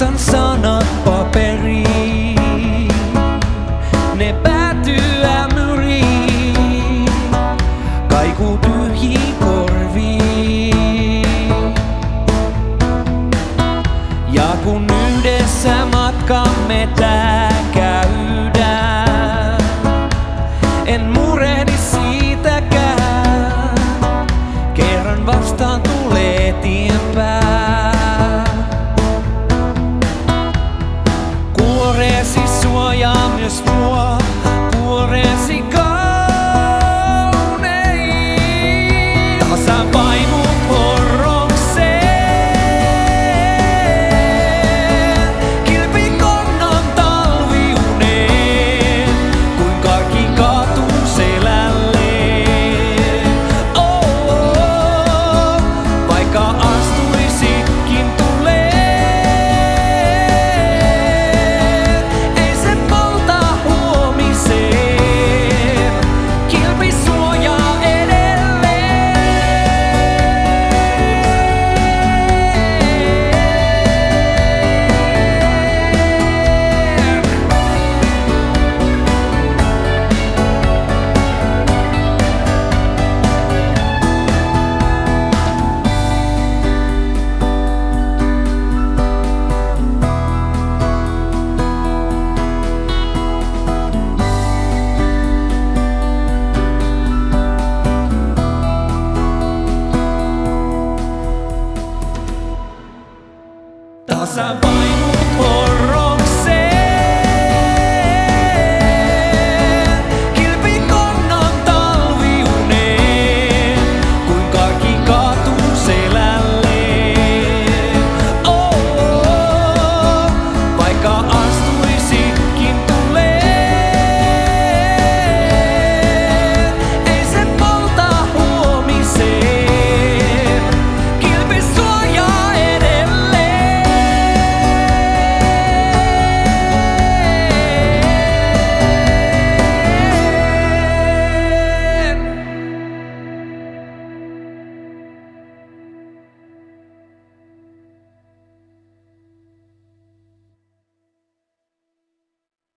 Kirjoitan sanat paperiin, ne päätyy ämyriin, kaikuu tyhjiin korviin. Ja kun yhdessä matkamme tää käydään, en murehdi siitäkään, kerran vastaan tulee tien pää. Kuoreesi suojaa myös mua, kuoreesi kaunein. Sä painut horrokseen, kilpikonnan talviuneen, kuin kaikki kaatuu selälleen. Oh, vaikka astuisitkin tuleen, ei se polta huomiseen, kilpi suojaa edelleen. Tasapainut horrokseen.